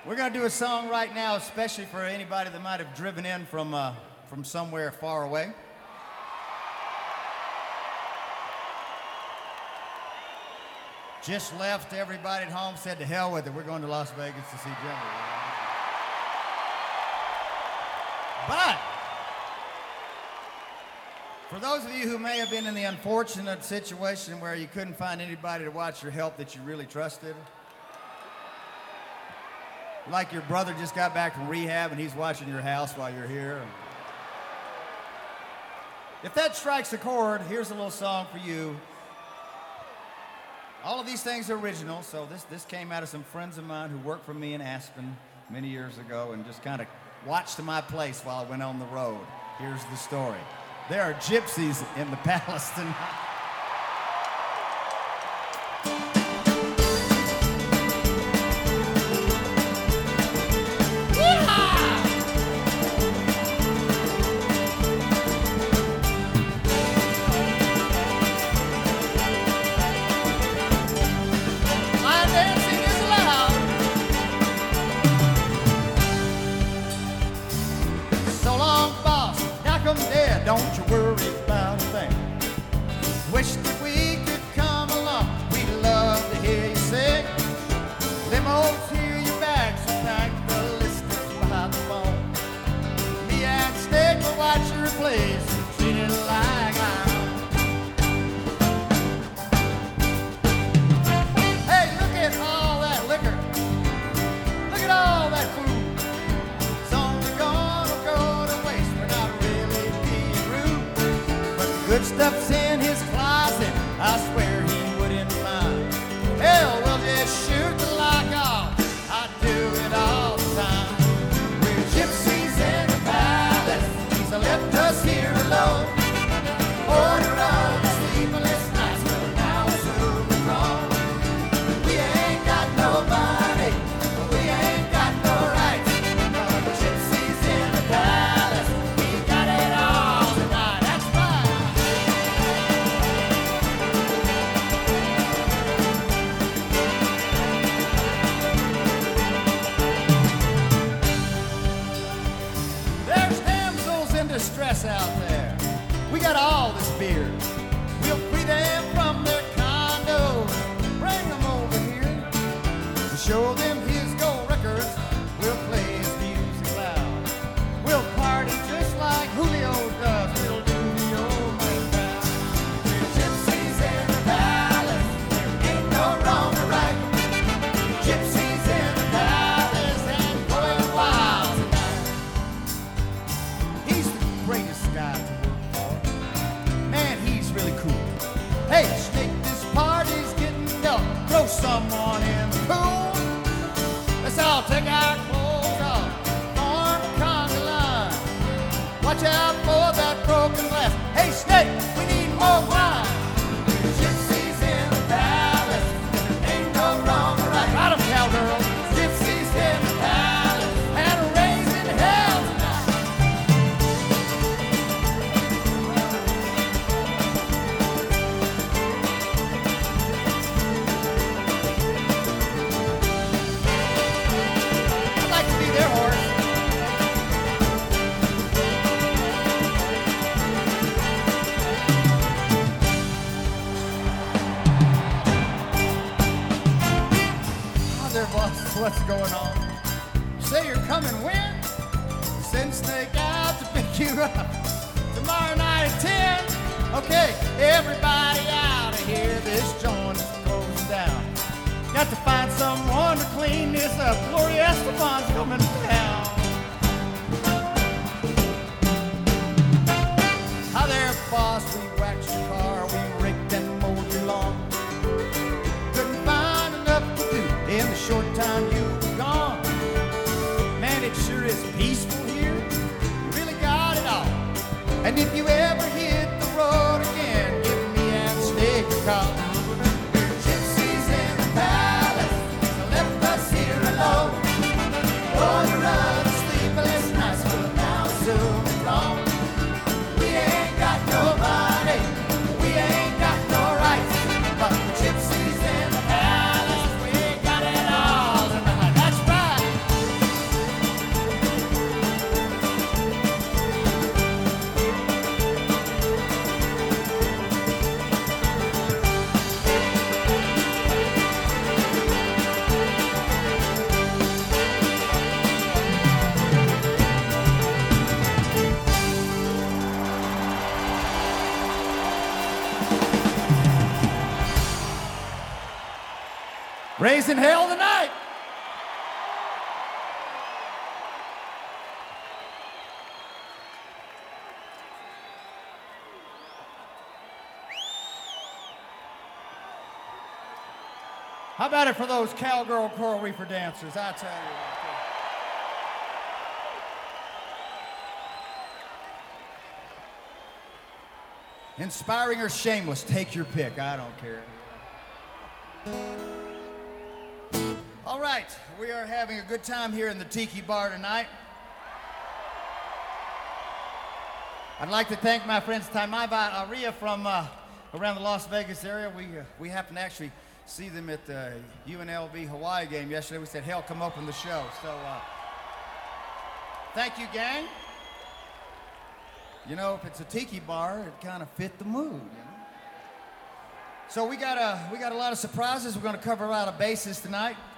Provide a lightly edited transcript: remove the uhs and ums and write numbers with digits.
We're going to do a song right now, especially for anybody that might have driven in from somewhere far away. Just left, everybody at home said to hell with it. We're going to Las Vegas to see Jimmy. But for those of you who may have been in the unfortunate situation where you couldn't find anybody to watch your health that you really trusted, like your brother just got back from rehab and he's watching your house while you're here. If that strikes a chord, here's a little song for you. All of these things are original, so this came out of some friends of mine who worked for me in Aspen many years ago and just kind of watched my place while I went on the road. Here's the story. There are gypsies in the palace tonight. Don't you worry about a thing. Wish that we could come along. We'd love to hear you sing. Limos hear your bags tonight. The listeners by the phone. Me and Snake will watch your place and treat it like I'm. Hey, look at all that liquor. Look at all that food. Good stuff's in his closet, I swear he wouldn't mind. Hell, we'll just shoot the lock off, I do it all the time. We're gypsies in the palace, he's left us here alone. Order of the sleepless nights, well now we're soon grown. We ain't got no money, we ain't got no rights. But we're gypsies in the palace, we got it all tonight, that's right. Distress out there. We got all this beer. We'll free them from their condos. Bring them over here to show them his gold records. We'll play his music loud. We'll party just like Julio does. We'll do the old man down. We're gypsies in the palace. There ain't no wrong or right. Gypsies in the palace and going wild tonight. He's the greatest guy to work for. Man, he's really cool. Hey, Snake, this party's getting dull. Throw someone in the pool. Let's all take our clothes off. Form a conga line. Watch out for that broken glass. Hey, Snake, we need more wine. Gypsies in the palace. There ain't no wrong or right. Right 'em, cowgirl. Gypsies in the palace. And raising hell tonight. I'd like to be their horse. Hi there, boss. What's going on? You say you're coming when? Send Snake out to pick you up. Tomorrow night at 10. Okay, everybody out of here. This joint is closing down. Got to find someone to clean this up. Gloria Estefan's coming to town. Hi there, boss. We waxed your car. We raked and mowed your lawn. Couldn't find enough to do in the short time you were gone. Man, it sure is peaceful here. You really got it all. And if you ever hit the road again, give me and Snake a call. We're gypsies in the palace, so left us here alone. Order of the sleepless nights, well now soon gone. We ain't got no money, we ain't got no rights. But we're gypsies in the palace, we got it all tonight. That's right. Raising hell tonight. How about it for those cowgirl coral reefer dancers? I tell you. Inspiring or shameless, take your pick. I don't care. All right, we are having a good time here in the Tiki Bar tonight. I'd like to thank my friends Taimaiva Aria from around the Las Vegas area. We happened to actually see them at the UNLV Hawaii game yesterday. We said, hell, come open the show. So, thank you, gang. You know, if it's a tiki bar, it kind of fit the mood, you know? So we got a lot of surprises. We're going to cover a lot of bases tonight.